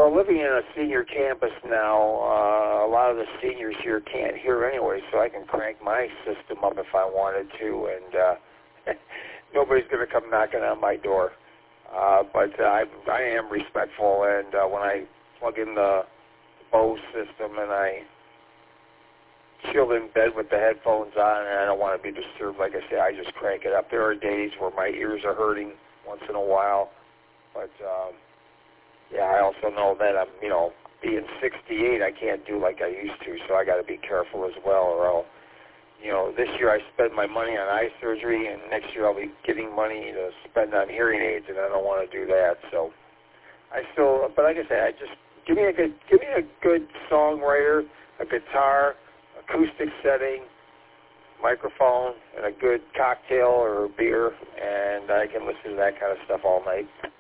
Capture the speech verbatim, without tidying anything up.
Well, living in a senior campus now, uh, a lot of the seniors here can't hear anyway, so I can crank my system up if I wanted to, and uh, nobody's going to come knocking on my door. Uh, but uh, I, I am respectful, and uh, when I plug in the Bose system and I chill in bed with the headphones on, and I don't want to be disturbed, like I say, I just crank it up. There are days where my ears are hurting once in a while, but um, yeah, I also know that I'm, you know, being sixty-eight, I can't do like I used to, so I got to be careful as well, or I'll, you know, this year I spend my money on eye surgery, and next year I'll be getting money to spend on hearing aids, and I don't want to do that. So I still, but like I said, I just give me a good, give me a good songwriter, a guitar, acoustic setting, microphone, and a good cocktail or beer, and I can listen to that kind of stuff all night.